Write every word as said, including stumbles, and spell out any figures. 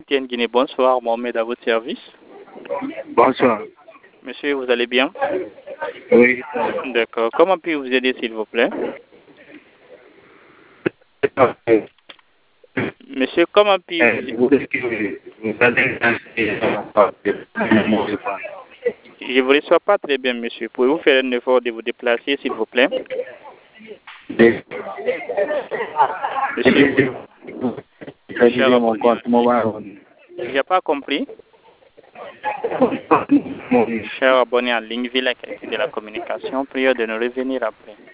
Tiens Guinée, bonsoir, Mohamed à votre service. Bonsoir. Monsieur, vous allez bien? Oui. D'accord. Comment puis-je vous aider, s'il vous plaît? Monsieur, comment puis-je vous... Je ne vous reçois pas très bien, monsieur. Pouvez-vous faire un effort de vous déplacer, s'il vous plaît? Monsieur, je n'ai pas compris. Cher abonné en ligne, vu la qualité de la communication, prière de nous revenir après.